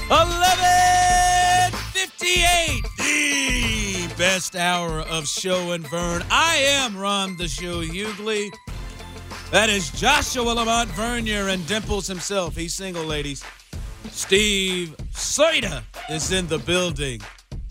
11:58, the best hour of Show and Vern. I am Ron the Show Hughley. That is Joshua Lamont Vernier and Dimples himself. He's single, ladies. Steve Soida is in the building.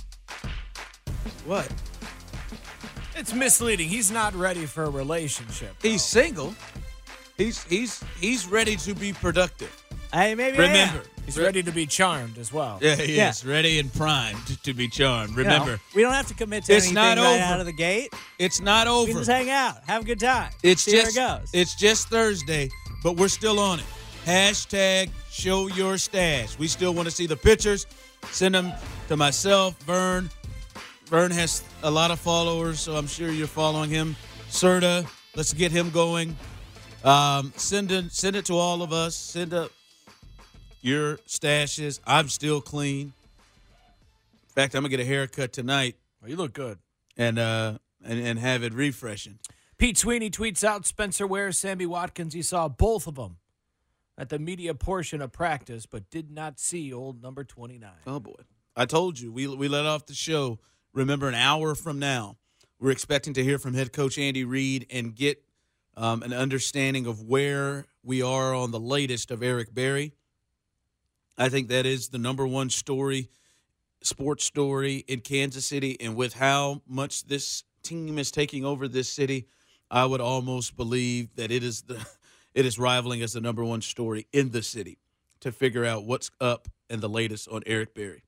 What? It's misleading. He's not ready for a relationship. He's single. He's ready to be productive. Hey, maybe Remember. He's ready to be charmed as well. Yeah, he is. Ready and primed to be charmed. Remember. We don't have to commit to It's anything not right over. out of the gate. It's not We over. can just hang out, have a good time. It's see just where it goes. It's just Thursday, but we're still on it. Hashtag show your stash. We still want to see the pictures. Send them to myself, Vern. Vern has a lot of followers, so I'm sure you're following him. Serta, let's get him going. Send it to all of us. Send up your stashes. I'm still clean. In fact, I'm gonna get a haircut tonight. Well, you look good. And have it refreshing. Pete Sweeney tweets out Spencer Ware, Sammy Watkins. He saw both of them at the media portion of practice, but did not see old number 29. Oh, boy. I told you, we let off the show. Remember, an hour from now, we're expecting to hear from head coach Andy Reid and get an understanding of where we are on the latest of Eric Berry. I think that is the number one story, sports story in Kansas City. And with how much this team is taking over this city, I would almost believe that it is rivaling as the number one story in the city to figure out what's up and the latest on Eric Berry.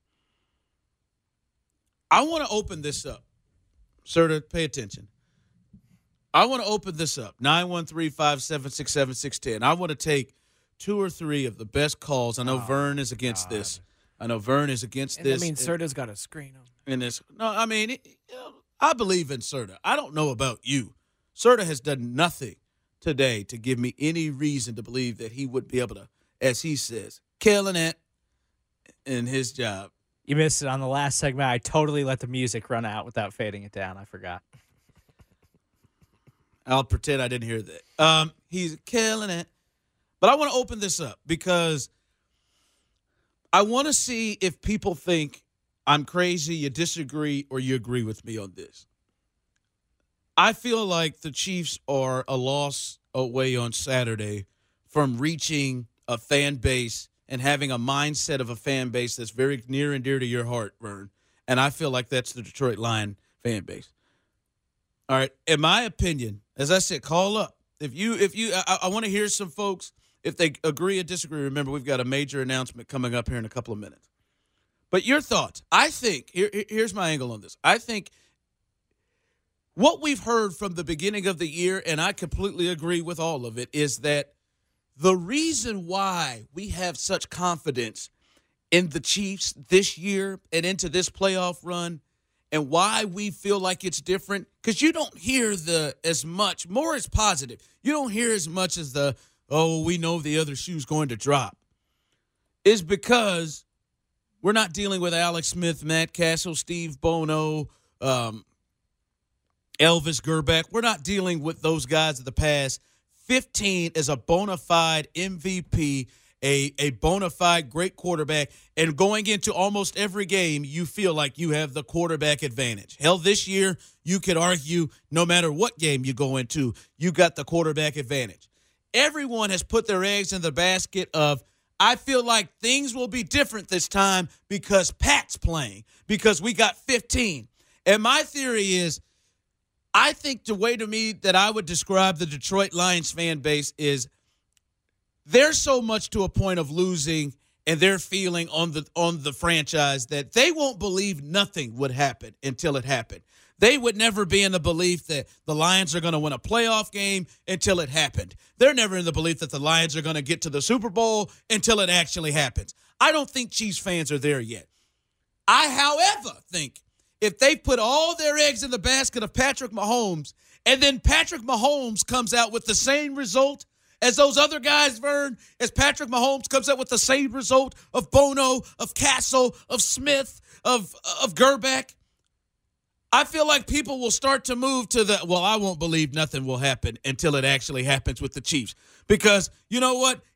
I want to open this up. Sir, pay attention. I want to open this up. 913-576-7610. I want to take two or three of the best calls. I know Vern is against this. I know Vern is against And this. that means Serta's got to screen him. I believe in Serta. I don't know about you. Serta has done nothing today to give me any reason to believe that he would be able to, as he says, killing it in his job. You missed it on the last segment. I totally let the music run out without fading it down. I forgot. I'll pretend I didn't hear that. He's killing it. But I want to open this up because I want to see if people think I'm crazy, you disagree, or you agree with me on this. I feel like the Chiefs are a loss away on Saturday from reaching a fan base and having a mindset of a fan base that's very near and dear to your heart, Vern. And I feel like that's the Detroit Lion fan base. All right. In my opinion, as I said, call up. I want to hear some folks, if they agree or disagree. Remember, we've got a major announcement coming up here in a couple of minutes. But your thoughts. I think, here's my angle on this. I think what we've heard from the beginning of the year, and I completely agree with all of it, is that the reason why we have such confidence in the Chiefs this year and into this playoff run and why we feel like it's different, because you don't hear as much, more is positive. You don't hear as much as we know the other shoe's going to drop, is because we're not dealing with Alex Smith, Matt Castle, Steve Bono, Elvis Gerbeck. We're not dealing with those guys of the past. 15 is a bona fide MVP, a bona fide great quarterback, and going into almost every game, you feel like you have the quarterback advantage. Hell, this year, you could argue no matter what game you go into, you got the quarterback advantage. Everyone has put their eggs in the basket of, I feel like things will be different this time because Pat's playing, because we got 15. And my theory is, I think the way to me that I would describe the Detroit Lions fan base is they're so much to a point of losing and they're feeling on the franchise that they won't believe nothing would happen until it happened. They would never be in the belief that the Lions are going to win a playoff game until it happened. They're never in the belief that the Lions are going to get to the Super Bowl until it actually happens. I don't think Chiefs fans are there yet. I, however, think if they put all their eggs in the basket of Patrick Mahomes and then Patrick Mahomes comes out with the same result as those other guys, Vern, as Patrick Mahomes comes out with the same result of Bono, of Castle, of Smith, of Gerbeck, I feel like people will start to move to I won't believe nothing will happen until it actually happens with the Chiefs. Because, you know what?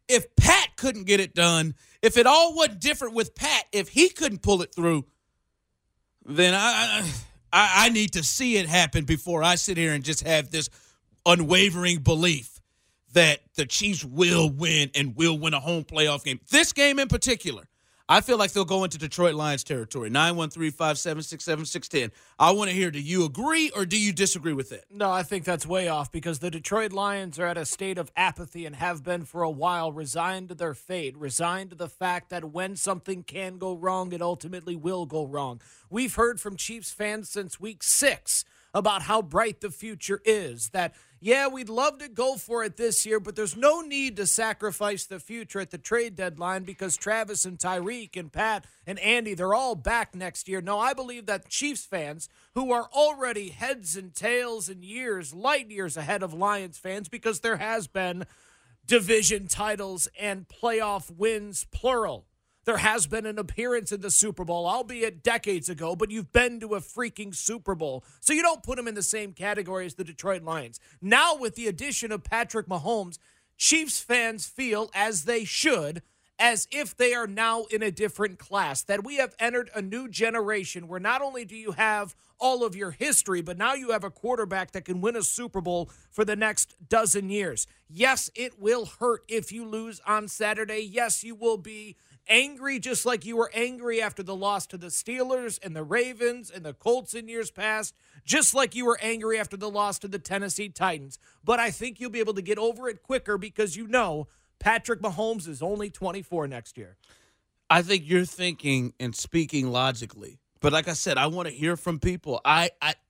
if Pat couldn't get it done, if it all wasn't different with Pat, if he couldn't pull it through, then I need to see it happen before I sit here and just have this unwavering belief that the Chiefs will win and will win a home playoff game. This game in particular, I feel like they'll go into Detroit Lions territory. 913-576-7610. I want to hear, do you agree or do you disagree with that? No, I think that's way off because the Detroit Lions are at a state of apathy and have been for a while, resigned to their fate, resigned to the fact that when something can go wrong, it ultimately will go wrong. We've heard from Chiefs fans since week 6 about how bright the future is, that, yeah, we'd love to go for it this year, but there's no need to sacrifice the future at the trade deadline because Travis and Tyreek and Pat and Andy, they're all back next year. No, I believe that Chiefs fans, who are already heads and tails and light years ahead of Lions fans because there has been division titles and playoff wins, plural. There has been an appearance in the Super Bowl, albeit decades ago, but you've been to a freaking Super Bowl. So you don't put them in the same category as the Detroit Lions. Now, with the addition of Patrick Mahomes, Chiefs fans feel, as they should, as if they are now in a different class, that we have entered a new generation where not only do you have all of your history, but now you have a quarterback that can win a Super Bowl for the next dozen years. Yes, it will hurt if you lose on Saturday. Yes, you will be angry just like you were angry after the loss to the Steelers and the Ravens and the Colts in years past, just like you were angry after the loss to the Tennessee Titans. But I think you'll be able to get over it quicker because you know Patrick Mahomes is only 24 next year. I think you're thinking and speaking logically. But like I said, I want to hear from people. I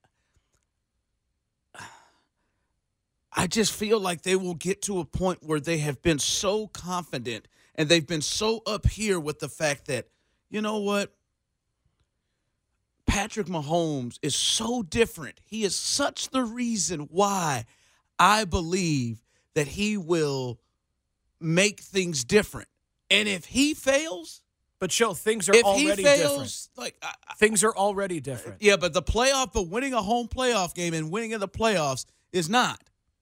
just feel like they will get to a point where they have been so confident and they've been so up here with the fact that, you know what? Patrick Mahomes is so different. He is such the reason why I believe that he will make things different. And if he fails, but things are already different. Things are already different. Yeah, but winning a home playoff game and winning in the playoffs is not.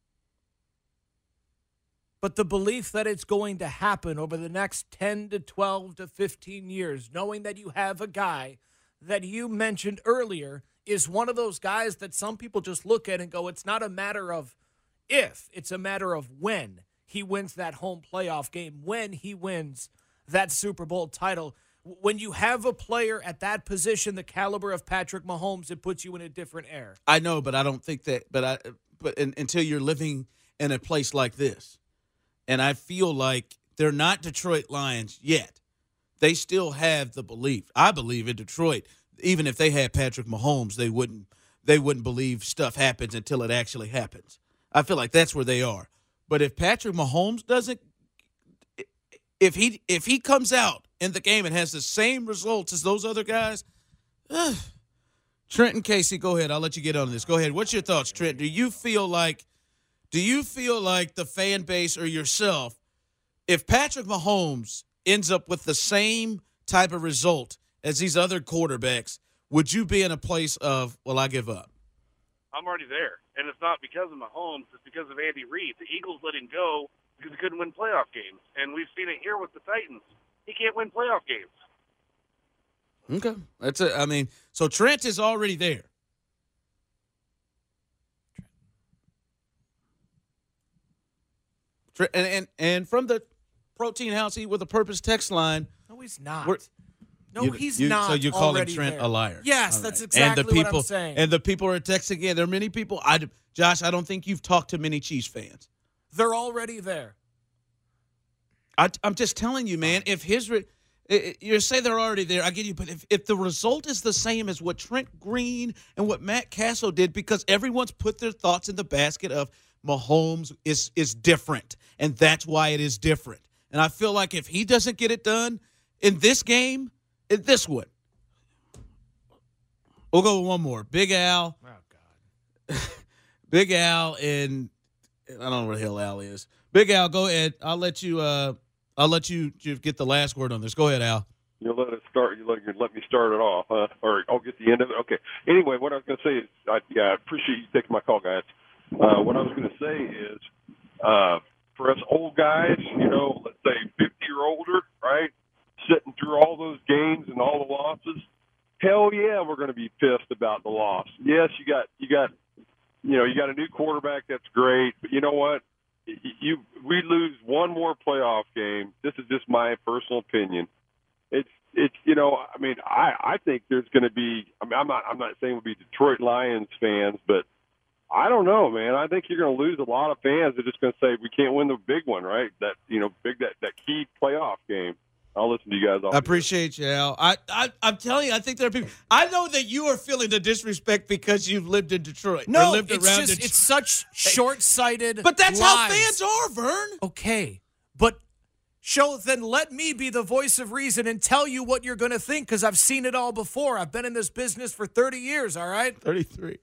But the belief that it's going to happen over the next 10 to 12 to 15 years, knowing that you have a guy that you mentioned earlier is one of those guys that some people just look at and go, it's not a matter of if, it's a matter of when he wins that home playoff game, when he wins that Super Bowl title. When you have a player at that position, the caliber of Patrick Mahomes, it puts you in a different era. I know, but I don't think that. But until you're living in a place like this, and I feel like they're not Detroit Lions yet. They still have the belief. I believe in Detroit, even if they had Patrick Mahomes, they wouldn't believe stuff happens until it actually happens. I feel like that's where they are. But if Patrick Mahomes doesn't, if he comes out in the game and has the same results as those other guys, Trent and Casey, go ahead. I'll let you get on this. Go ahead. What's your thoughts, Trent? Do you feel like the fan base or yourself, if Patrick Mahomes ends up with the same type of result as these other quarterbacks, would you be in a place of, well, I give up? I'm already there. And it's not because of Mahomes. It's because of Andy Reid. The Eagles let him go because he couldn't win playoff games. And we've seen it here with the Titans. He can't win playoff games. Okay. That's it. I mean, so Trent is already there. And from the Protein House Eat with a Purpose text line. No, he's not. He's not. So you're calling Trent a liar. Yes, that's exactly what I'm saying. And the people are texting in. There are many people. Josh, I don't think you've talked to many Chiefs fans. They're already there. I'm just telling you, man. If you say they're already there, I get you. But if the result is the same as what Trent Green and what Matt Castle did, because everyone's put their thoughts in the basket of Mahomes is different, and that's why it is different. And I feel like if he doesn't get it done in this game, in this one, we'll go with one more. Big Al. Oh, God. Big Al and I don't know where the hell Al is. Big Al, go ahead. I'll let you get the last word on this. Go ahead, Al. You'll let it start. You let me start it off, huh? Or I'll get the end of it. Okay. Anyway, what I was going to say is, I appreciate you taking my call, guys. What I was going to say is, for us old guys, let's say That's great. But you know what? We lose one more playoff game. This is just my personal opinion. It's I mean, I think there's going to be. I mean, I'm not saying we'll be Detroit Lions fans, but I don't know, man. I think you're going to lose a lot of fans. They're just going to say we can't win the big one, right? That that key playoff game. I'll listen to you guys all. I appreciate you, Al. I'm telling you, I think there are people. I know that you are feeling the disrespect because you've lived in Detroit. No, lived it's around just it's such short-sighted. But that's lies. how fans are, Vern. Okay, but then let me be the voice of reason and tell you what you're going to think because I've seen it all before. I've been in this business for 30 years. All right, 33.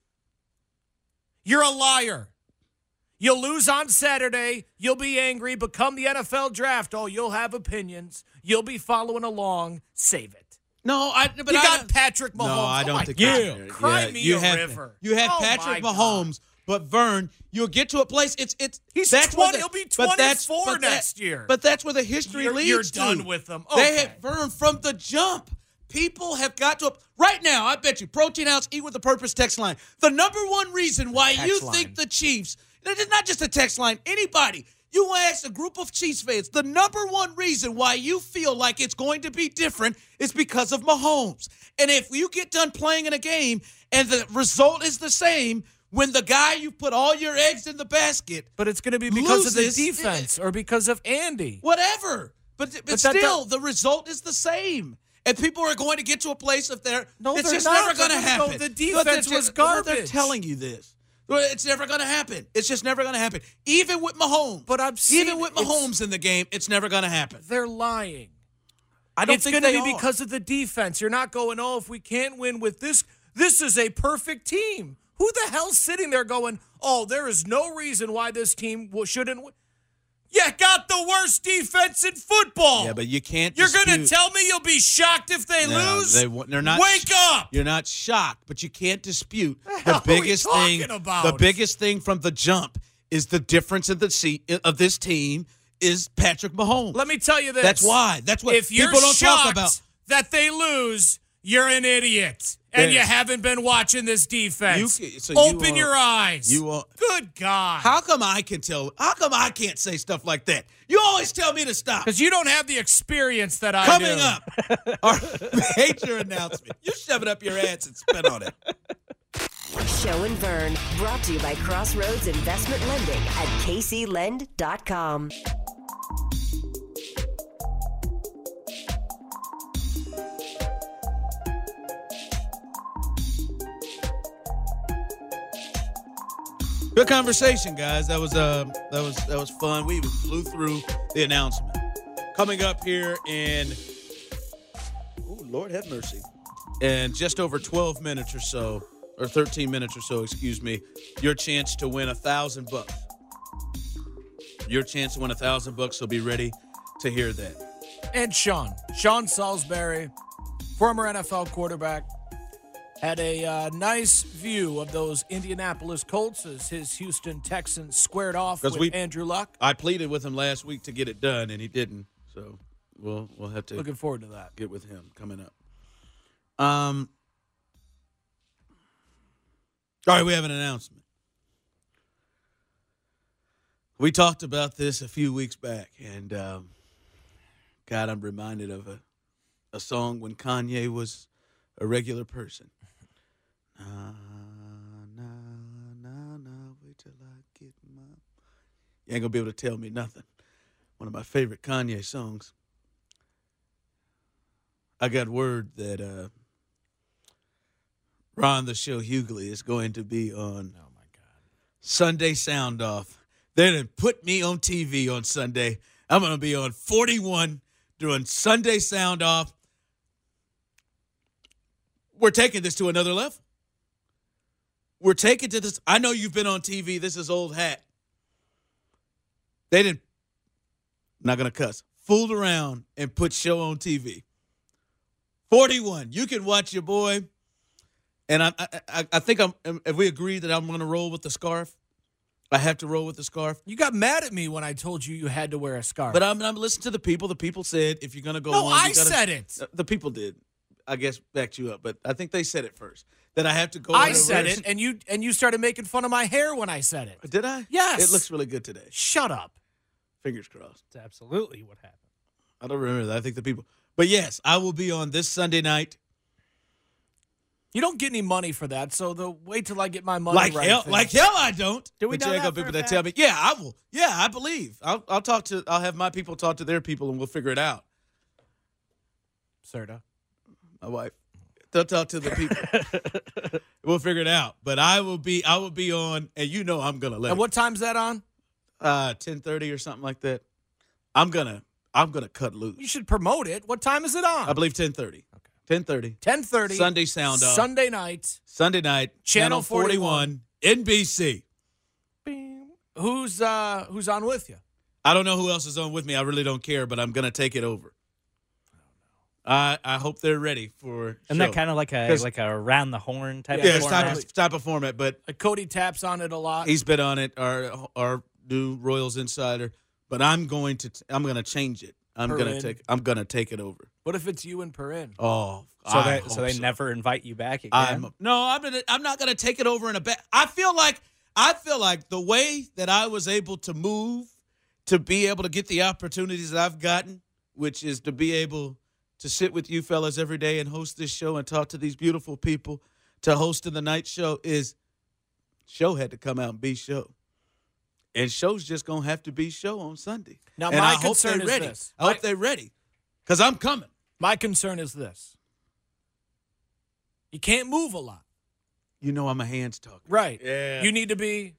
You're a liar. You'll lose on Saturday. You'll be angry. But come the NFL draft, you'll have opinions. You'll be following along. Save it. No, You got Patrick Mahomes. No, I don't my think God. that's Cry me you a have, river. You have Oh, Patrick my Mahomes, but Vern, you'll get to a place. He's that's 20. He'll be 24 next year. But that's where the history You're leads to. done with them. They Okay. have Vern from the jump. People have got to right now. I bet you Protein House Eat with the Purpose text line. The number one reason why you think the Chiefs. It's not just a text line. Anybody. You ask a group of Chiefs fans, the number one reason why you feel like it's going to be different is because of Mahomes. And if you get done playing in a game and the result is the same, when the guy you put all your eggs in the basket, But it's going to be because of the loses, defense or because of Andy. whatever. But still, the result is the same. And people are going to get to a place of it's they're just not. never going to They're gonna happen. go, the defense was They're garbage. telling you this. It's never going to happen. It's just never going to happen. Even with Mahomes. But I'm seeing even with Mahomes in the game, it's never going to happen. They're lying. I don't It's think going they to be are. because of the defense. You're not going, if we can't win with this is a perfect team. Who the hell's sitting there going, there is no reason why this team shouldn't win? You got the worst defense in football. Yeah, but you can't. You're going to tell me you'll be shocked if they lose? They're not. Wake up! You're not shocked, but you can't dispute hell the biggest are we thing. talking about? The biggest thing from the jump is the difference in the seat of this team is Patrick Mahomes. Let me tell you this. That's why. That's what if you're people don't shocked talk about. that they lose, you're an idiot. And Yes. you haven't been watching this defense. So Open your eyes. You Good God. How come I can tell? How come I can't say stuff like that? You always tell me to stop. Because you don't have the experience that I Coming do. up, our major announcement. You shove it up your ass and spit on it. Show and Vern, brought to you by Crossroads Investment Lending at kclend.com. Good conversation, guys. That was fun. We even flew through the announcement. Coming up here in, Lord have mercy, in just over 12 minutes or so, or 13 minutes or so, excuse me, your chance to win $1,000. Your chance to win $1,000. So be ready to hear that. And Sean Salisbury, former NFL quarterback, had a nice view of those Indianapolis Colts as his Houston Texans squared off with Andrew Luck. I pleaded with him last week to get it done, and he didn't. So we'll have to Looking forward to that. get with him coming up. All right, we have an announcement. We talked about this a few weeks back, and God, I'm reminded of a song when Kanye was a regular person. Wait till I get my. You ain't gonna be able to tell me nothing. One of my favorite Kanye songs. I got word that Ron the Show Hughley is going to be on Sunday Sound Off. They done put me on TV on Sunday. I'm going to be on 41 doing Sunday Sound Off. We're taking this to another level. We're taking to this. I know you've been on TV. This is old hat. They didn't, not going to cuss, fooled around and put show on TV. 41. You can watch your boy. And I think if we agree that I'm going to roll with the scarf, I have to roll with the scarf. You got mad at me when I told you had to wear a scarf. But I'm listening to the people. The people said if you're going to go on. I said it. The people did. I guess backed you up. But I think they said it first. that I have to go. I in said reverse. it, and you started making fun of my hair when I said it. Did I? Yes. It looks really good today. Shut up. Fingers crossed. That's absolutely what happened. I don't remember that. I think the people. But yes, I will be on this Sunday night. You don't get any money for that, so wait till I get my money right. Like hell, I don't. Do we But know you ain't that got for people a that tell me, yeah, I will. Yeah, I believe. I'll talk to. I'll have my people talk to their people, and we'll figure it out. Serta. My wife. They'll talk to the people. We'll figure it out. But I will be on, and you know I'm gonna let. And what time's that on? 10:30 or something like that. I'm gonna cut loose. You should promote it. What time is it on? I believe 10:30. 10:30. 10:30. Sunday sound off. Sunday night. Sunday night. Channel 41. NBC. Who's on with you? I don't know who else is on with me. I really don't care, but I'm gonna take it over. I hope they're ready for. Isn't that kind of like a around the horn type yeah, of it's format? type of format, but Cody taps on it a lot. he's been on it. Our new Royals insider, but I'm gonna change it. I'm gonna take it over. What if it's you and Perrin? Oh, So they never invite you back again? I'm not gonna take it over in a bad. I feel like the way that I was able to move to be able to get the opportunities that I've gotten, which is to be able to sit with you fellas every day and host this show and talk to these beautiful people, to host in the night show, is show had to come out and be show. And show's just going to have to be show on Sunday. Now, and my I hope concern they're is ready. this. I hope they're ready because I'm coming. My concern is this. You can't move a lot. You know I'm a hands talker. Right. Yeah. You need to be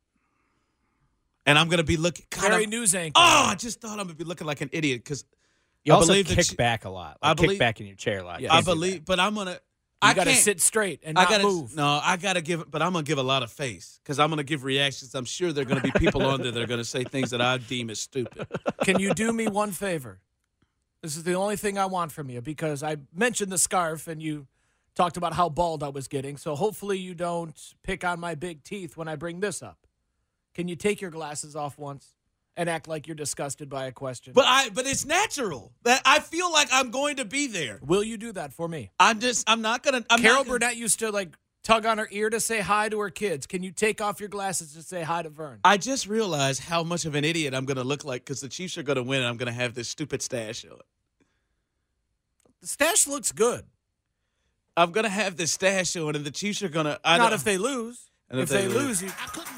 And I'm going to be looking. very news anchor. Oh, I just thought I'm going to be looking like an idiot because You I also believe that kick back a lot. I believe- kick back in your chair a lot. Yeah. You I can't do believe, but I'm going to. You got to sit straight and not move. No, I got to give, but I'm going to give a lot of face because I'm going to give reactions. I'm sure there are going to be people on there that are going to say things that I deem as stupid. Can you do me one favor? This is the only thing I want from you because I mentioned the scarf and you talked about how bald I was getting. So hopefully you don't pick on my big teeth when I bring this up. Can you take your glasses off once and act like you're disgusted by a question? But it's natural that I feel like I'm going to be there. Will you do that for me? I'm not going to. Carol Burnett used to tug on her ear to say hi to her kids. Can you take off your glasses to say hi to Vern? I just realized how much of an idiot I'm going to look like because the Chiefs are going to win and I'm going to have this stupid stash on. The stash looks good. I'm going to have this stash on and the Chiefs are going to. Not if they lose. And If they lose, you.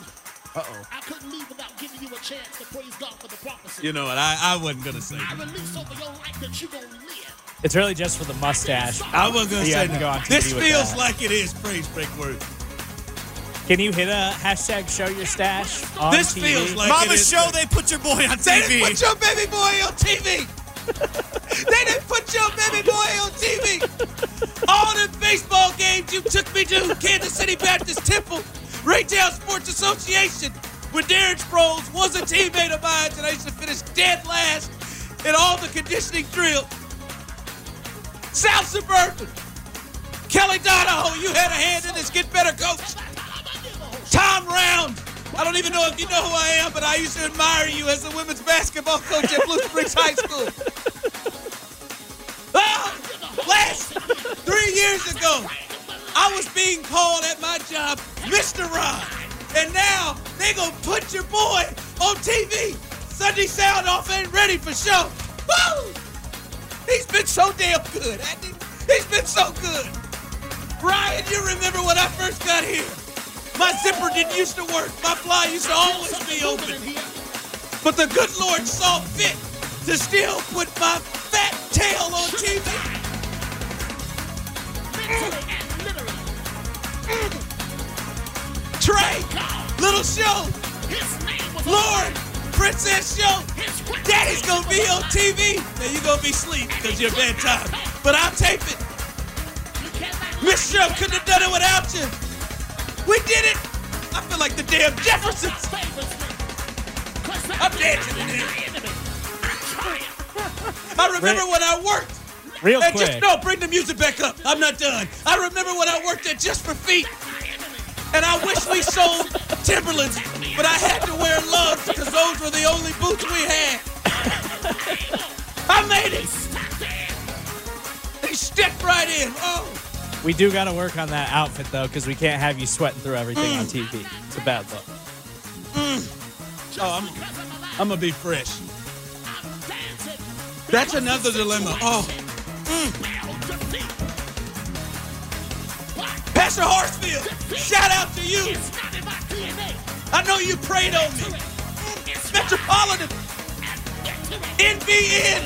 I couldn't leave without giving you a chance to praise God for the prophecy. You know what? I wasn't going to say I that. release over your life that you gonna live. It's really just for the mustache. I wasn't going to You say have to go on that. TV This with feels that. like it is praise break worthy. Can you hit a hashtag show your stash on This TV? feels like Mama it is. show they put your boy on They TV. didn't put your baby boy on TV. They didn't put your baby boy on TV. All the baseball games you took me to, Kansas City Baptist Temple, Retail Sports Association, when Darren Sproles was a teammate of mine, and I used to finish dead last in all the conditioning drills. South Suburban, Kelly Donahoe, you had a hand in this. Get better, coach. Tom Round. I don't even know if you know who I am, but I used to admire you as a women's basketball coach at Blue Springs High School. Last 3 years ago, I was being called at my job Mr. Ron. And now they gonna put your boy on TV. Sunday Sound Off ain't ready for show. Woo! He's been so damn good, hasn't he? He's been so good. Ryan, you remember when I first got here? My zipper didn't used to work. My fly used to always be open. But the good Lord saw fit to still put my fat tail on TV. Trey, little show. Lord, Princess show. Daddy's gonna be on TV. Now you gonna be asleep because you're bedtime. But I'll tape it. Miss Show couldn't have done it without you. We did it. I feel like the damn Jeffersons. I'm dancing in here. I remember when I worked. Real And quick. bring the music back up. I'm not done. I remember when I worked at Just for Feet. And I wish we sold Timberlands, but I had to wear Loves because those were the only boots we had. I made it. He stepped right in. Oh, We do got to work on that outfit, though, because we can't have you sweating through everything on TV. It's a bad look. Oh, I'm going to be fresh. That's another dilemma. Oh. Pastor Hartsfield, shout out to you. I know you prayed on me. Metropolitan, NBN.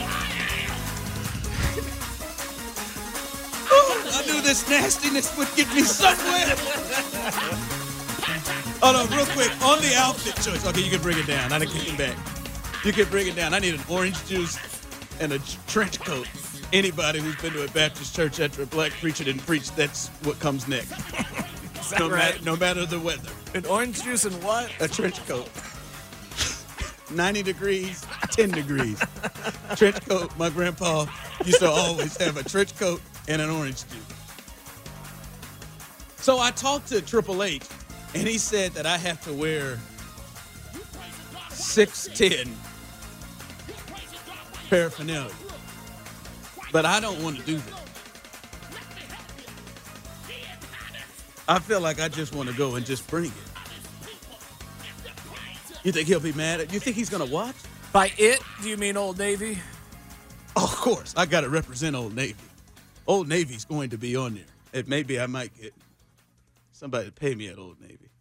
Ooh, I knew this nastiness would get me somewhere. Oh, no, real quick, on the outfit choice. Okay, you can bring it down. I didn't kick it back. You can bring it down. I need an orange juice and a trench coat. Anybody who's been to a Baptist church after a black preacher didn't preach, that's what comes next. No matter the weather. An orange juice and what? A trench coat. 90 degrees, 10 degrees. Trench coat. My grandpa used to always have a trench coat and an orange juice. So I talked to Triple H, and he said that I have to wear 6'10" paraphernalia. But I don't want to do that. I feel like I just want to go and just bring it. You think he'll be mad at you? Think he's going to watch? By it, do you mean Old Navy? Oh, of course. I got to represent Old Navy. Old Navy's going to be on there. And maybe I might get somebody to pay me at Old Navy.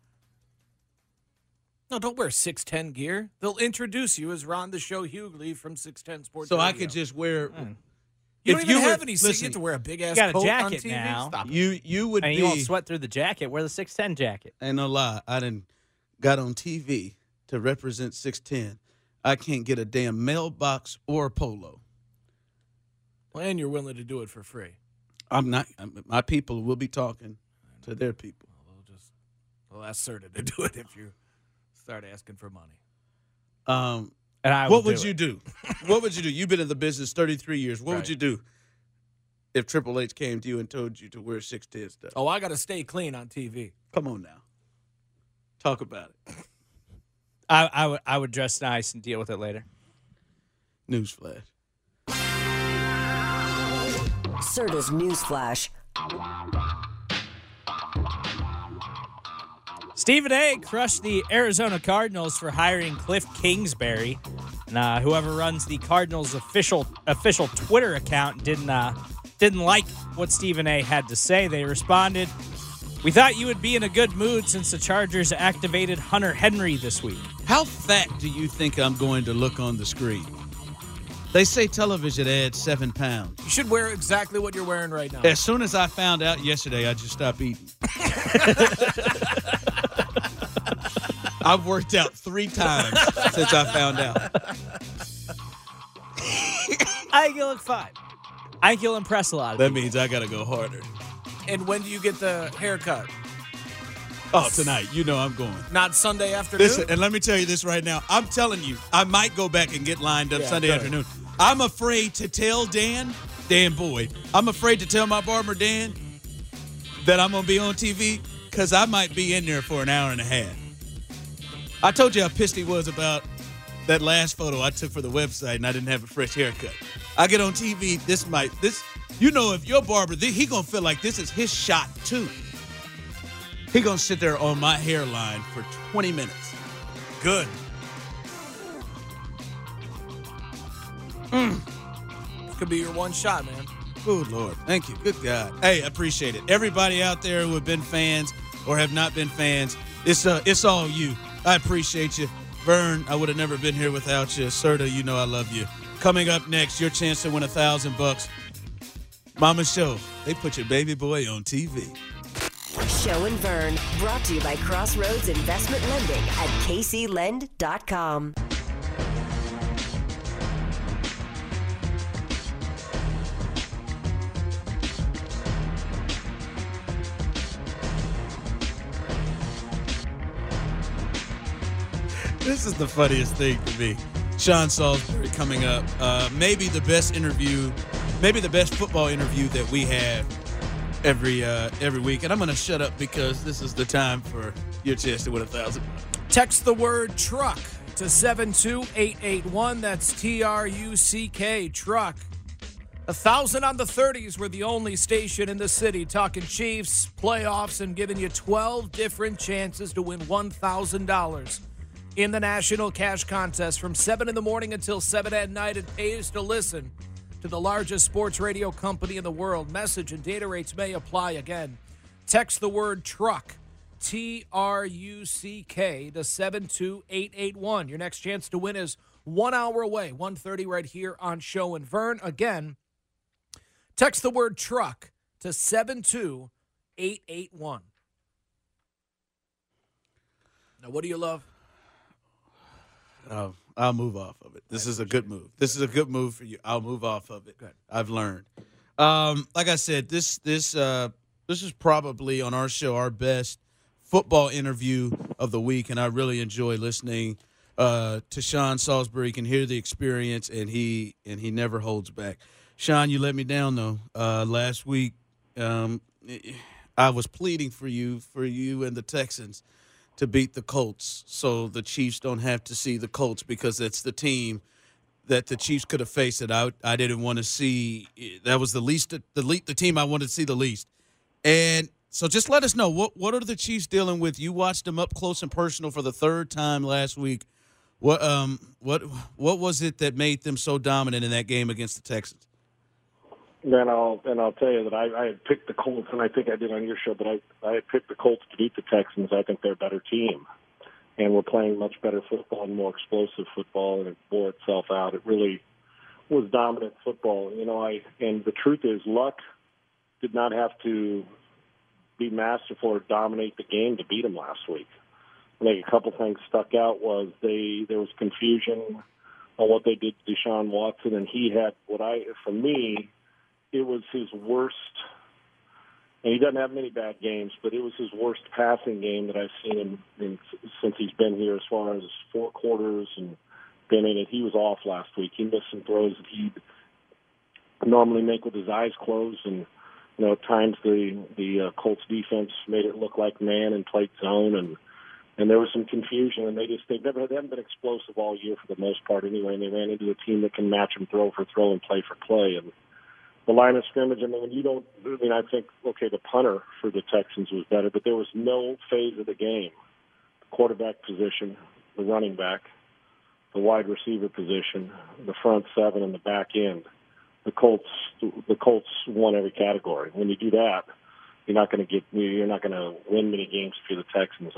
No, don't wear 610 gear. They'll introduce you as Ron the Show Hughley from 610 Sports So Radio. I could just wear... You don't even have any listen, seat to wear a big-ass got a coat on jacket TV? now. Stop it. You would And be... you won't sweat through the jacket. Wear the 6'10" jacket. Ain't no lie. I done got on TV to represent 610. I can't get a damn mailbox or a polo. Well, and you're willing to do it for free. I'm not. My people will be talking to their people. We'll ask Serta to do it if you start asking for money. And I What will would do you it. do? What would you do? You've been in the business 33 years. What would Right. you do if Triple H came to you and told you to wear 610 stuff? Oh, I got to stay clean on TV. Come on now. Talk about it. I would dress nice and deal with it later. Newsflash. Serta's Newsflash. Stephen A. crushed the Arizona Cardinals for hiring Cliff Kingsbury. And whoever runs the Cardinals' official Twitter account didn't like what Stephen A. had to say. They responded, "We thought you would be in a good mood since the Chargers activated Hunter Henry this week." How fat do you think I'm going to look on the screen? They say television adds 7 pounds. You should wear exactly what you're wearing right now. As soon as I found out yesterday, I just stopped eating. I've worked out 3 times since I found out. I think you'll look fine. I think you'll impress a lot of That people. means I got to go harder. And when do you get the haircut? Oh, tonight. You know I'm going. Not Sunday afternoon? Listen, and let me tell you this right now. I'm telling you, I might go back and get lined up Yeah, Sunday go afternoon. I'm afraid to tell Dan Boyd, I'm afraid to tell my barber, Dan, that I'm going to be on TV because I might be in there for an hour and a half. I told you how pissed he was about that last photo I took for the website and I didn't have a fresh haircut. I get on TV, if your barber, he going to feel like this is his shot too. He going to sit there on my hairline for 20 minutes. Good. Could be your one shot, man. Good Lord. Thank you. Good God. Hey, I appreciate it. Everybody out there who have been fans or have not been fans, it's all you. I appreciate you. Vern, I would have never been here without you. Serta, you know I love you. Coming up next, your chance to win $1,000. Mama Show. They put your baby boy on TV. Show and Vern, brought to you by Crossroads Investment Lending at kclend.com. This is the funniest thing to me. Sean Salisbury coming up. Maybe the best football interview that we have every week. And I'm going to shut up because this is the time for your chance to win $1,000. Text the word truck to 72881. That's TRUCK, truck. 1,000 on the 30s. We're the only station in the city talking Chiefs, playoffs, and giving you 12 different chances to win $1,000 in the National Cash Contest from 7 in the morning until 7 at night. It pays to listen to the largest sports radio company in the world. Message and data rates may apply. Again, text the word truck, TRUCK, to 72881. Your next chance to win is 1 hour away, 1:30 right here on Show and Vern. Again, text the word truck to 72881. Now, what do you love? I'll move off of it. This is a good move. This is a good move for you. I'll move off of it. Good. I've learned. Like I said, this is probably on our show our best football interview of the week, and I really enjoy listening to Sean Salisbury. You can hear the experience, and he never holds back. Sean, you let me down though. Last week, I was pleading for you and the Texans to beat the Colts, so the Chiefs don't have to see the Colts, because it's the team that the Chiefs could have faced it. I didn't want to see. That was the team I wanted to see the least. And so just let us know, what are the Chiefs dealing with? You watched them up close and personal for the third time last week. What was it that made them so dominant in that game against the Texans? Then I'll tell you that I had picked the Colts, and I think I did on your show, but I had picked the Colts to beat the Texans. I think they're a better team, and we're playing much better football and more explosive football, and it bore itself out. It really was dominant football, and the truth is, Luck did not have to be masterful or dominate the game to beat them last week. I think a couple things stuck out was there was confusion on what they did to Deshaun Watson, and he had for me, it was his worst, and he doesn't have many bad games, but it was his worst passing game that I've seen him since he's been here, as far as 4 quarters and been in it. He was off last week. He missed some throws that he'd normally make with his eyes closed, and at times the Colts defense made it look like man and played zone, and there was some confusion, and they haven't been explosive all year for the most part anyway, and they ran into a team that can match them throw for throw and play for play. And the line of scrimmage, I think, the punter for the Texans was better, but there was no phase of the game, the quarterback position, the running back, the wide receiver position, the front seven, and the back end. The Colts won every category. When you do that, you're not going to win many games for the Texans.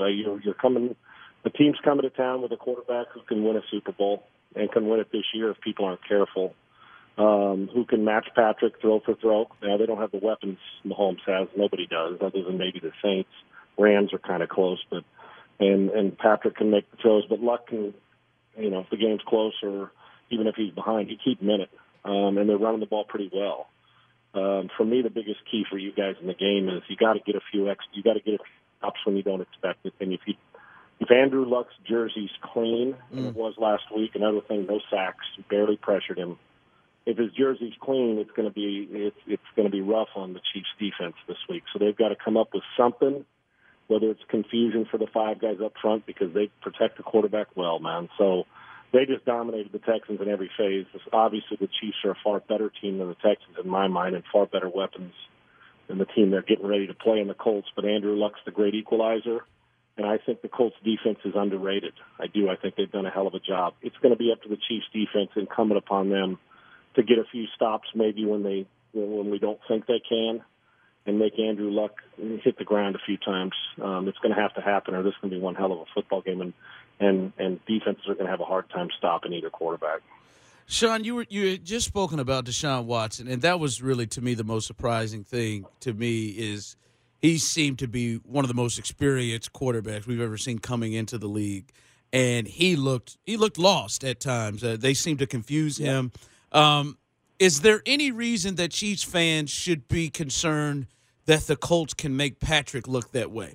The team's coming to town with a quarterback who can win a Super Bowl and can win it this year if people aren't careful. Who can match Patrick throw for throw. Now, they don't have the weapons Mahomes has. Nobody does, other than maybe the Saints. Rams are kind of close, and Patrick can make the throws, but Luck can, if the game's close or even if he's behind, he keep him in it. And they're running the ball pretty well. For me, the biggest key for you guys in the game is you got to get a few stops when you don't expect it. And if Andrew Luck's jersey's clean, and it was last week, another thing, no sacks, barely pressured him. If his jersey's clean, it's going to be rough on the Chiefs defense this week. So they've got to come up with something, whether it's confusion for the 5 guys up front, because they protect the quarterback well, man. So they just dominated the Texans in every phase. Obviously, the Chiefs are a far better team than the Texans in my mind, and far better weapons than the team they're getting ready to play in the Colts. But Andrew Luck's the great equalizer, and I think the Colts defense is underrated. I do. I think they've done a hell of a job. It's going to be up to the Chiefs defense, incumbent upon them to get a few stops maybe when we don't think they can, and make Andrew Luck hit the ground a few times. It's going to have to happen, or this is going to be one hell of a football game, and defenses are going to have a hard time stopping either quarterback. Sean, you had just spoken about Deshaun Watson, and that was really, to me, the most surprising thing to me is he seemed to be one of the most experienced quarterbacks we've ever seen coming into the league, and he looked lost at times. They seemed to confuse him. Is there any reason that Chiefs fans should be concerned that the Colts can make Patrick look that way?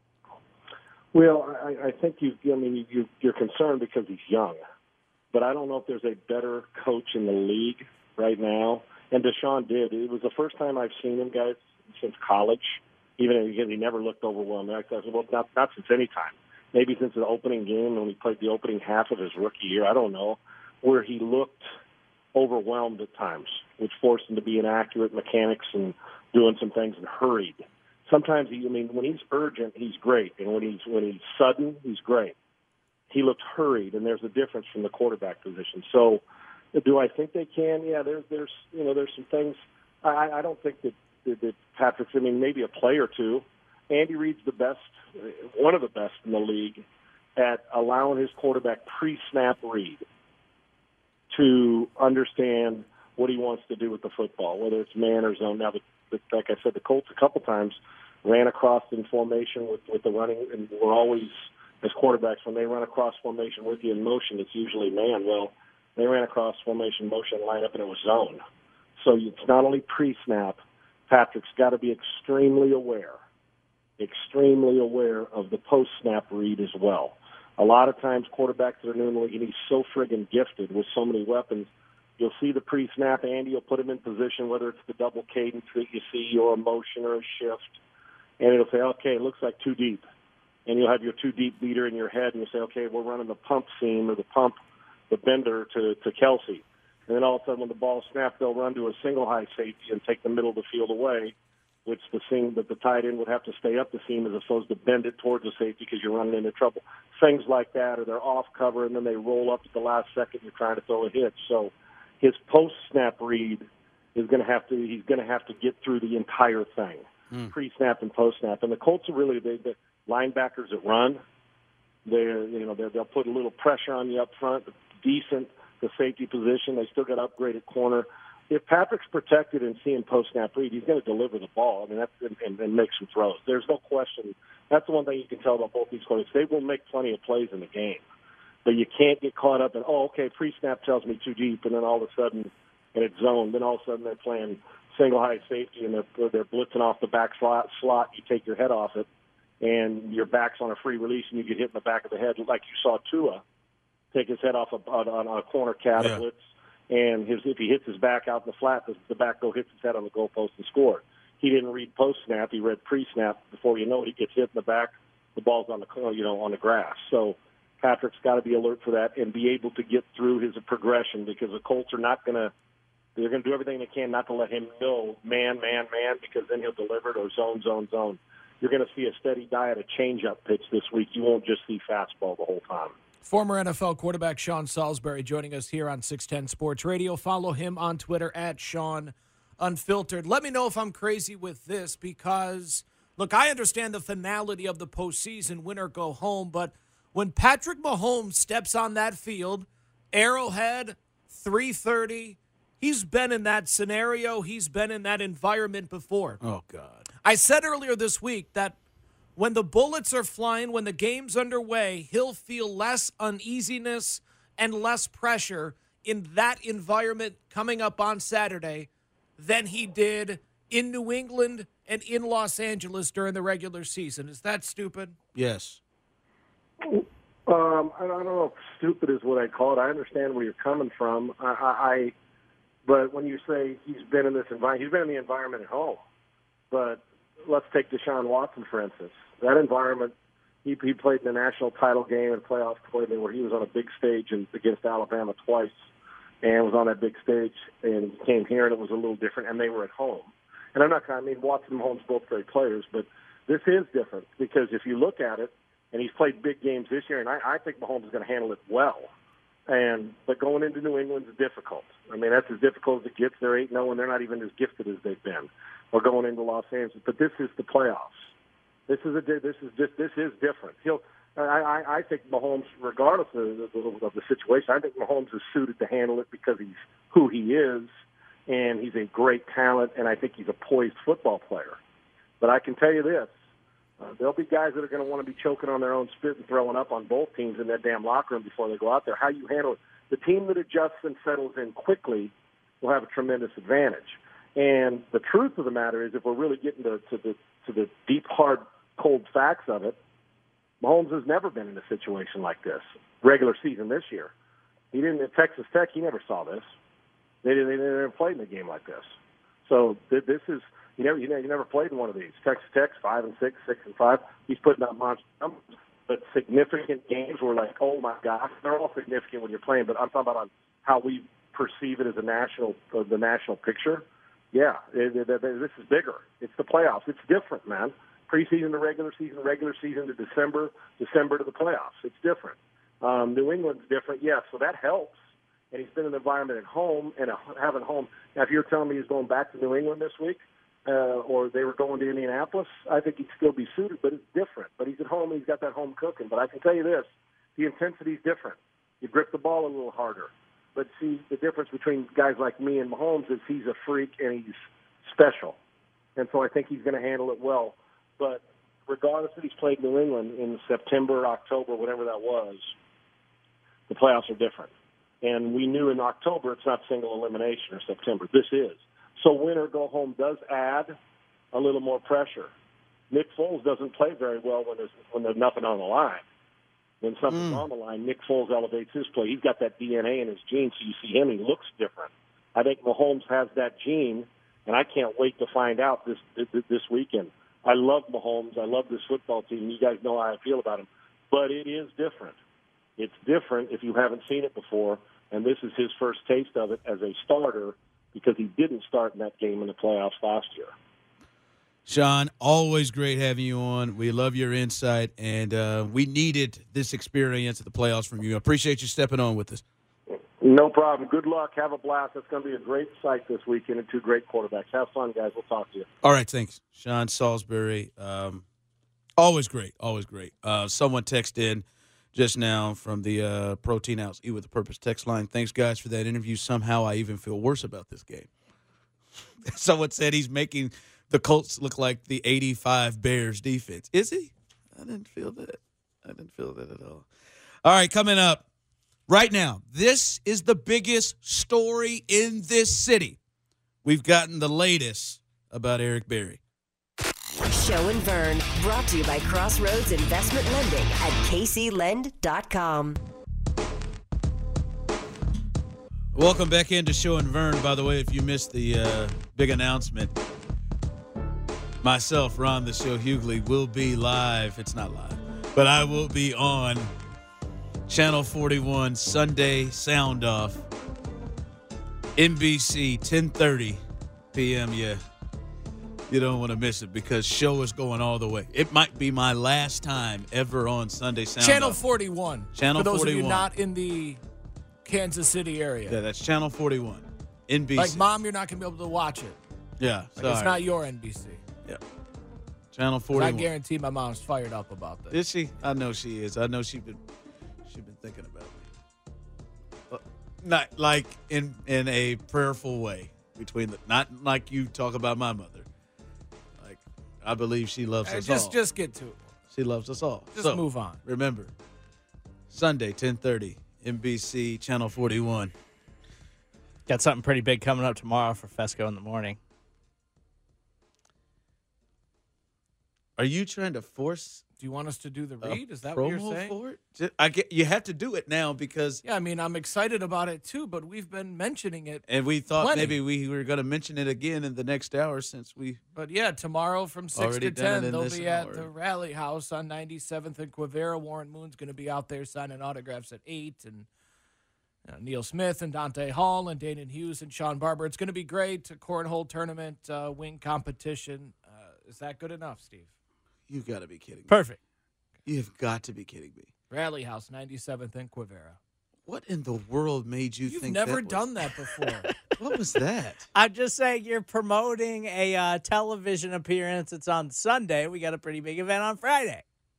Well, I think you're concerned because he's young, but I don't know if there's a better coach in the league right now. And Deshaun did. It was the first time I've seen him, guys, since college. Even because he never looked overwhelmed. I said, well, not since any time. Maybe since the opening game when he played the opening half of his rookie year. I don't know, where he looked overwhelmed at times, which forced him to be inaccurate mechanics and doing some things and hurried. Sometimes when he's urgent, he's great, and when he's sudden, he's great. He looked hurried, and there's a difference from the quarterback position. So, do I think they can? Yeah, there's some things. I don't think that Patrick's. Maybe a play or two. Andy Reid's the best, one of the best in the league at allowing his quarterback pre-snap read to understand what he wants to do with the football, whether it's man or zone. Now, like I said, the Colts a couple times ran across in formation with the running, and we're always, as quarterbacks, when they run across formation with you in motion, it's usually man. Well, they ran across formation, motion, lineup, and it was zone. So it's not only pre-snap. Patrick's got to be extremely aware of the post-snap read as well. A lot of times quarterbacks that are new in the league, and he's so friggin' gifted with so many weapons, you'll see the pre-snap, Andy will put him in position, whether it's the double cadence that you see or a motion or a shift, and it'll say, okay, it looks like too deep. And you'll have your too deep beater in your head, and you say, okay, we're running the pump seam or the bender to Kelsey. And then all of a sudden when the ball snapped, they'll run to a single high safety and take the middle of the field away, which the tight end would have to stay up the seam as opposed to bend it towards the safety because you're running into trouble. Things like that, or they're off cover and then they roll up at the last second. You're trying to throw a hitch. So his post-snap read is going to have to get through the entire thing, pre-snap and post-snap. And the Colts are really the linebackers that run. They'll put a little pressure on you up front, decent the safety position. They still got upgraded corner. If Patrick's protected and seeing post-snap read, he's going to deliver the ball. And make some throws. There's no question. That's the one thing you can tell about both these quarterbacks. They will make plenty of plays in the game. But you can't get caught up in, pre-snap tells me too deep, and then all of a sudden, and it's zoned. Then all of a sudden they're playing single high safety, and they're blitzing off the back slot. You take your head off it, and your back's on a free release, and you get hit in the back of the head like you saw Tua take his head off on a corner cat blitz. And if he hits his back out in the flat, the back hits his head on the goalpost and scored. He didn't read post-snap. He read pre-snap. Before you know it, he gets hit in the back. The ball's on the grass. So Patrick's got to be alert for that and be able to get through his progression because the Colts are they're going to do everything they can not to let him know man, because then he'll deliver it or zone. You're going to see a steady diet of change-up pitch this week. You won't just see fastball the whole time. Former NFL quarterback Sean Salisbury joining us here on 610 Sports Radio. Follow him on Twitter at Sean Unfiltered. Let me know if I'm crazy with this because, look, I understand the finality of the postseason, win or go home, but when Patrick Mahomes steps on that field, Arrowhead, 3:30, he's been in that scenario. He's been in that environment before. Oh, God. I said earlier this week that when the bullets are flying, when the game's underway, he'll feel less uneasiness and less pressure in that environment coming up on Saturday than he did in New England and in Los Angeles during the regular season. Is that stupid? Yes. I don't know if stupid is what I call it. I understand where you're coming from. But when you say he's been in this environment, he's been in the environment at home. But let's take Deshaun Watson, for instance. That environment, he played in the national title game and playoff play where he was on a big stage against Alabama twice and was on that big stage and came here and it was a little different and they were at home. And Watson and Mahomes both great players, but this is different because if you look at it, and he's played big games this year, and I think Mahomes is going to handle it well. But going into New England is difficult. That's as difficult as it gets. They're 8-0, and they're not even as gifted as they've been. Or going into Los Angeles, but this is the playoffs. This is different. I think Mahomes, regardless of the situation, I think Mahomes is suited to handle it because he's who he is, and he's a great talent, and I think he's a poised football player. But I can tell you this. There'll be guys that are going to want to be choking on their own spit and throwing up on both teams in that damn locker room before they go out there. How you handle it. The team that adjusts and settles in quickly will have a tremendous advantage. And the truth of the matter is, if we're really getting to the deep, hard, cold facts of it, Mahomes has never been in a situation like this, regular season this year. He didn't at Texas Tech. He never saw this. They never played in a game like this. So this is. You never played in one of these. Texas Tech's 5-6, 6-5. He's putting up monster numbers. But significant games were like, oh my gosh, they're all significant when you're playing. But I'm talking about on how we perceive it as the national picture, yeah, this is bigger. It's the playoffs. It's different, man. Preseason to regular season to December to the playoffs. It's different. New England's different, yes, so that helps. And he's been in an environment at home and having home. Now, if you're telling me he's going back to New England this week, or they were going to Indianapolis, I think he'd still be suited, but it's different. But he's at home and he's got that home cooking. But I can tell you this, the intensity's different. You grip the ball a little harder. But see, the difference between guys like me and Mahomes is he's a freak and he's special. And so I think he's going to handle it well. But regardless if he's played New England in September, October, whatever that was, the playoffs are different. And we knew in October it's not single elimination, or September. This is. So win or go home does add a little more pressure. Nick Foles doesn't play very well when there's nothing on the line. When something's on the line, Nick Foles elevates his play. He's got that DNA in his genes, so you see him, he looks different. I think Mahomes has that gene, and I can't wait to find out this weekend. I love Mahomes. I love this football team. You guys know how I feel about him. But it is different. It's different if you haven't seen it before, and this is his first taste of it as a starter because he didn't start in that game in the playoffs last year. Sean, always great having you on. We love your insight, and we needed this experience at the playoffs from you. I appreciate you stepping on with us. No problem. Good luck. Have a blast. It's going to be a great sight this weekend and two great quarterbacks. Have fun, guys. We'll talk to you. All right, thanks. Sean Salisbury, always great, always great. Someone texted in just now from the Protein House Eat with a Purpose text line. Thanks, guys, for that interview. Somehow I even feel worse about this game. Someone said he's making the Colts look like the 85 Bears defense. Is he? I didn't feel that. I didn't feel that at all. All right, coming up right now, this is the biggest story in this city. We've gotten the latest about Eric Berry. Show and Vern, brought to you by Crossroads Investment Lending at kclend.com. Welcome back into Show and Vern. By the way, if you missed the big announcement, myself, Ron the Show Hughley, will be live. It's not live, but I will be on Channel 41 Sunday Sound Off, NBC, 10:30 p.m. Yeah, you don't want to miss it because show is going all the way. It might be my last time ever on Sunday Sound Channel Off. 41. Channel 41. For those of you not in the Kansas City area. Yeah, that's Channel 41, NBC. Like, Mom, you're not going to be able to watch it. Yeah, Like, sorry. it's not your NBC. Yeah. Channel 41. I guarantee my mom's fired up about this. Is she? I know she is. I know she's been thinking about me. Not like in a prayerful way not like you talk about my mother. Like, I believe she loves us all. Just get to it. She loves us all. Just move on. Remember, Sunday, 10:30, NBC, Channel 41. Got something pretty big coming up tomorrow for Fesco in the morning. Are you trying to force? Do you want us to do the read? Is that promo what you're saying? for it? You have to do it now because. Yeah, I mean, I'm excited about it too, but we've been mentioning it. And we thought plenty. maybe we were going to mention it again in the next hour since we. But yeah, tomorrow from 6 Already to done 10, it in they'll this be at hour. the Rally House on 97th and Quivira. Warren Moon's going to be out there signing autographs at 8, and Neil Smith and Dante Hall and Dayton Hughes and Sean Barber. It's going to be great. A cornhole tournament, wing competition. Is that good enough, Steve? You've got to be kidding me. Perfect. You've got to be kidding me. Rally House, 97th and Quivira. What in the world made you You've think never that was- done that before. What was that? I'm just saying you're promoting a television appearance. It's on Sunday. We got a pretty big event on Friday.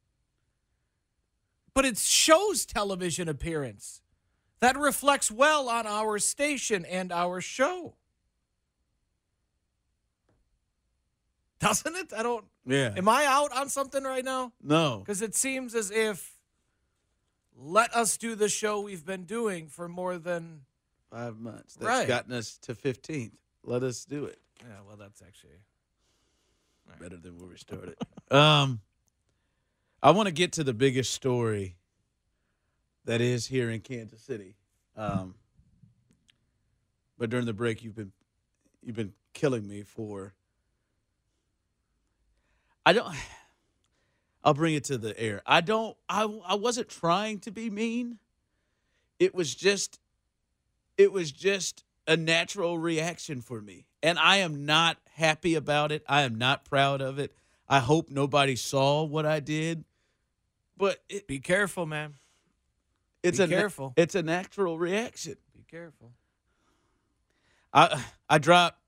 But it's show's television appearance. That reflects well on our station and our show. Doesn't it? Yeah. Am I out on something right now? No. Because it seems as if let us do the show we've been doing for more than 5 months. That's Right. gotten us to 15th. Let us do it. Yeah, well, that's actually Better than where we started. I want to get to the biggest story that is here in Kansas City. But during the break, you've been killing me for. I'll bring it to the air. I wasn't trying to be mean. It was just it was just a natural reaction for me. And I am not happy about it. I am not proud of it. I hope nobody saw what I did. But Be careful, man. it's Be careful. It's a natural reaction. Be careful. I dropped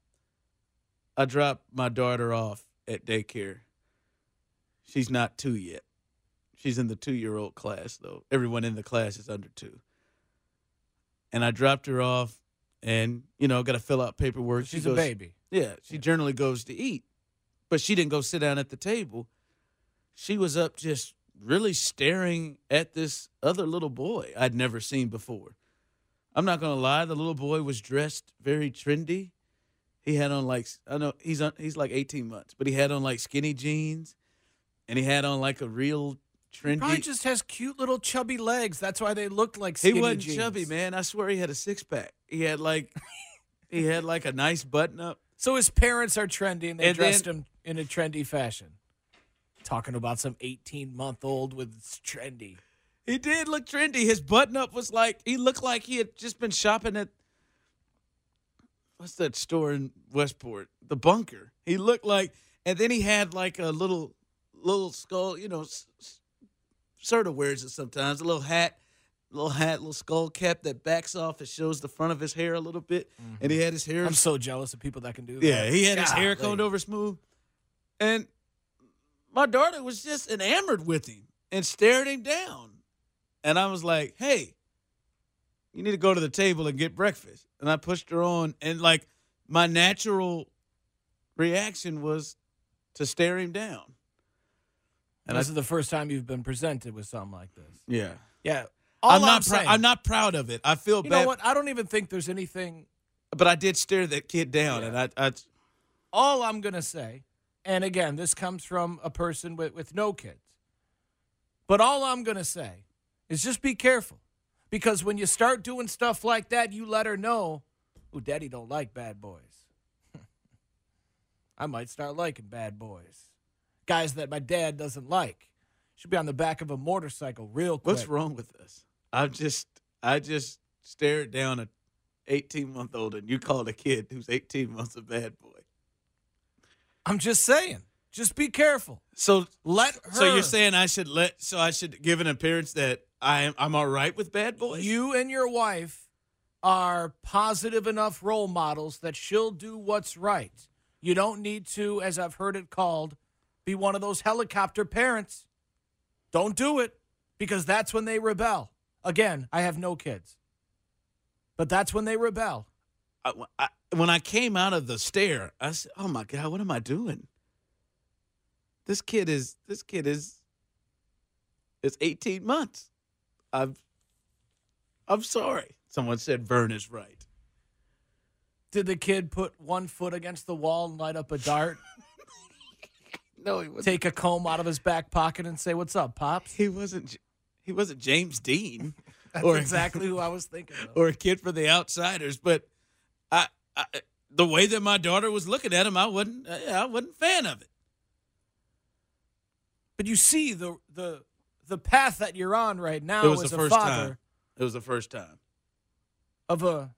my daughter off at daycare. She's not 2 yet. She's in the 2-year-old class, though. Everyone in the class is under 2. And I dropped her off and, got to fill out paperwork. She's a baby. Yeah, she generally goes to eat. But she didn't go sit down at the table. She was up just really staring at this other little boy I'd never seen before. I'm not going to lie, the little boy was dressed very trendy. He had on he's like 18 months, but he had on like skinny jeans and he had on like a real trendy. Probably just has cute little chubby legs. That's why they looked like He skinny wasn't jeans. chubby, man. I swear he had a six-pack. He had like a nice button-up. So his parents are trendy and they And dressed then- him in a trendy fashion. Talking about some 18-month-old with trendy. He did look trendy. His button-up was like, he looked like he had just been shopping at, what's that store in Westport? The Bunker. He looked like, and then he had like a little skull, Serta wears it sometimes, a little hat, little skull cap that backs off and shows the front of his hair a little bit. Mm-hmm. And he had his hair. I'm so jealous of people that can do that. Yeah, he had his hair combed over smooth. And my daughter was just enamored with him and stared him down. And I was like, hey, you need to go to the table and get breakfast. And I pushed her on. And, like, my natural reaction was to stare him down. And this is the first time you've been presented with something like this. Yeah. Yeah. I'm not proud of it. I feel You bad. know what? I don't even think there's anything. But I did stare that kid down. Yeah. And I All I'm going to say, and again, this comes from a person with no kids, but all I'm going to say is just be careful. Because when you start doing stuff like that, you let her know, oh, Daddy don't like bad boys. I might start liking bad boys. Guys that my dad doesn't like. Should be on the back of a motorcycle real quick. What's wrong with us? I just stared down an 18-month-old and you called a kid who's 18 months a bad boy. I'm just saying. Just be careful. So let her. So you're saying I should give an appearance that I'm all right with bad boys? You and your wife are positive enough role models that she'll do what's right. You don't need to, as I've heard it called, be one of those helicopter parents. Don't do it, because that's when they rebel. Again, I have no kids. But that's when they rebel. When I came out of the stare, I said, "Oh my God, what am I doing? This kid is 18 months. I'm sorry." Someone said Vern is right. Did the kid put one foot against the wall and light up a dart? No, he wasn't. Take a comb out of his back pocket and say, "What's up, Pops?" He wasn't James Dean. That's or exactly who I was thinking of. Or a kid for the Outsiders, but I the way that my daughter was looking at him, I wasn't a fan of it. But you see the path that you're on right now It was as the a first father time. It was the first time. of a.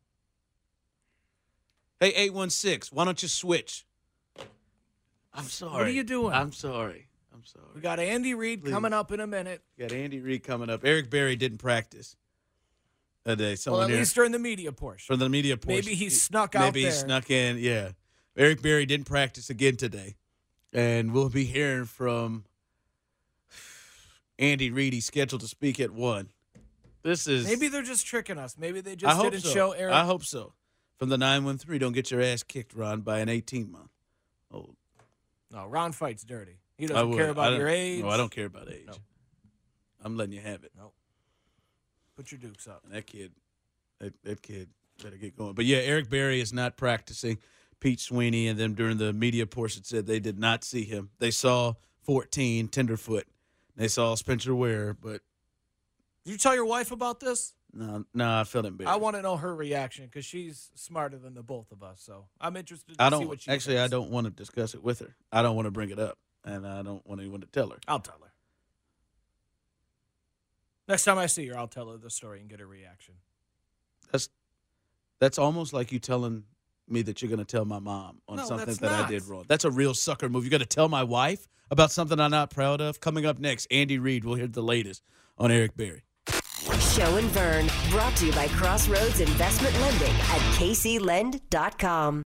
Hey, 816, why don't you switch? I'm sorry. What are you doing? I'm sorry. We got Andy Reid coming up in a minute. Got Andy Reid coming up. Eric Berry didn't practice today. Well, at least during the media portion. For the media portion. Maybe he snuck out Maybe there. he snuck in, yeah. Eric Berry didn't practice again today. And we'll be hearing from Andy Reid. He's scheduled to speak at 1. This is... Maybe they're just tricking us. Maybe they I just hope didn't so. show Eric. I hope so. From the 913, don't get your ass kicked, Ron, by an 18-month-old. No, Ron Fight's dirty. He I doesn't would. care I about don't- your age. No, I don't care about age. No. I'm letting you have it. No. Put your dukes up. And that kid better get going. But yeah, Eric Berry is not practicing. Pete Sweeney and them during the media portion said they did not see him. They saw 14 tenderfoot. They saw Spencer Ware, but Did you tell your wife about this? no, I felt embarrassed. I want to know her reaction because she's smarter than the both of us. So I'm interested to I see don't what she actually. thinks. I don't want to discuss it with her. I don't want to bring it up, and I don't want anyone to tell her. I'll tell her. Next time I see her, I'll tell her the story and get her reaction. That's almost like you telling me that you're going to tell my mom on No, something that's that I not. did wrong. That's a real sucker move. You got to tell my wife about something I'm not proud of. Coming up next, Andy Reid. We'll hear the latest on Eric Berry. Show and Vern, brought to you by Crossroads Investment Lending at kclend.com.